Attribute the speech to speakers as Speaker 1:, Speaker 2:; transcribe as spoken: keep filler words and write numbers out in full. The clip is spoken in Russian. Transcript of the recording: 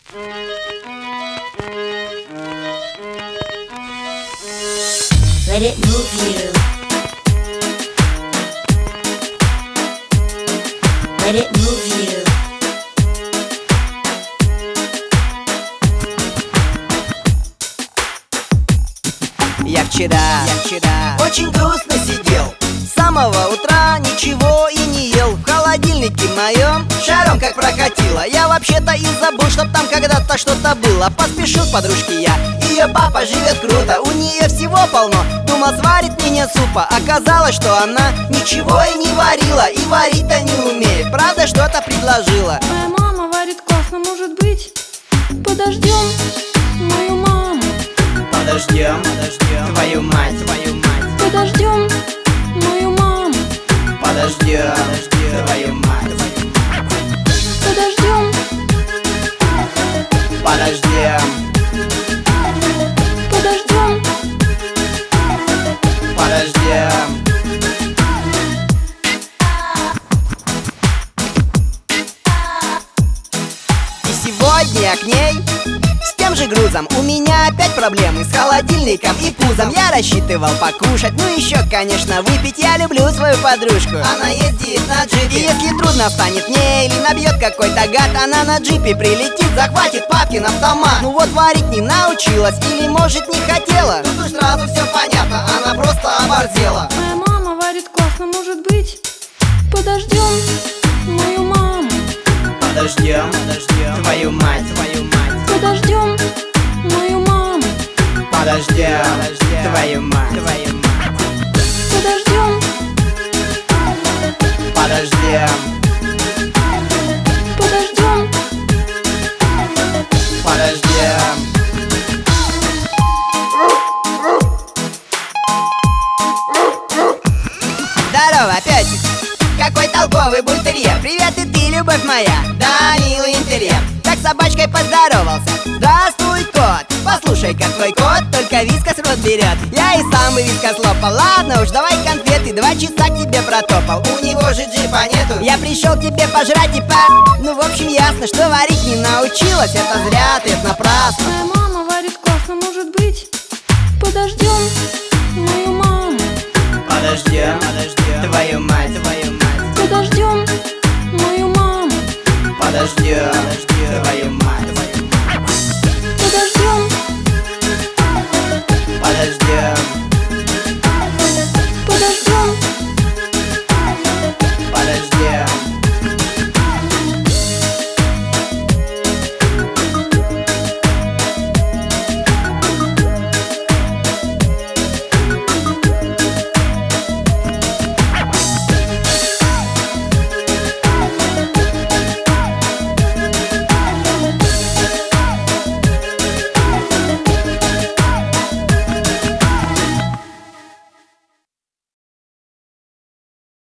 Speaker 1: Let it move you. Let it move you.
Speaker 2: Я вчера, я вчера очень грустно сидел. С самого утра ничего и не ел. В холодильнике моем шаром как прокатило. Я вообще-то и забыл, чтоб там когда-то что-то было. Поспешил к подружке я, ее папа живет круто. У нее всего полно, думал сварит мне супа. Оказалось, что она ничего и не варила. И варить-то не умеет, правда что-то предложила.
Speaker 3: Моя мама варит классно, может быть, подождем мою маму.
Speaker 2: Подождем, подождем твою мать, твою мать.
Speaker 3: Подождем мою маму.
Speaker 2: Подождем, подождем твою мать.
Speaker 3: Подождем.
Speaker 2: Подождем.
Speaker 3: Подождем.
Speaker 2: Подождем. И сегодня я к ней с тем же грузом. У меня опять проблемы с холодильником и пузом. Я рассчитывал покушать, ну еще, конечно, выпить. Я люблю свою подружку, она ездит на джипе. И если трудно станет мне или набьет какой-то гад, она на джипе прилетит, захватит папкин автомат. Ну вот варить не научилась или может не хотела. Тут уж сразу все понятно, она просто оборзела.
Speaker 3: Моя мама варит классно, может быть, подождем мою маму.
Speaker 2: Подождем, подождем твою мать, твою мать.
Speaker 3: Подождем мою маму.
Speaker 2: Подождем, подождем твою мать, твою мать.
Speaker 3: Подождем.
Speaker 2: Подождем.
Speaker 3: Подождем.
Speaker 2: Подождем. Здорово, песик! Какой толковый бультерьер! Привет и ты, любовь моя! Да, милый интерьер! Как с собачкой поздоровался! Здравствуй, кот! Послушай-ка, твой кот только вискас в рот берет. Я и сам бы вискас лопал. Ладно уж, давай конфеты, два часа к тебе протопал. У него же джипа нету. Я пришел к тебе пожрать и по... Ну, в общем, ясно, что варить не научилась. Это зря, ты, это напрасно.
Speaker 3: Моя мама варит классно, может быть, подождем мою маму.
Speaker 2: Подождем, подождем твою мать, твою мать.
Speaker 3: Подождем мою маму.
Speaker 2: Подождем, подождем твою мать.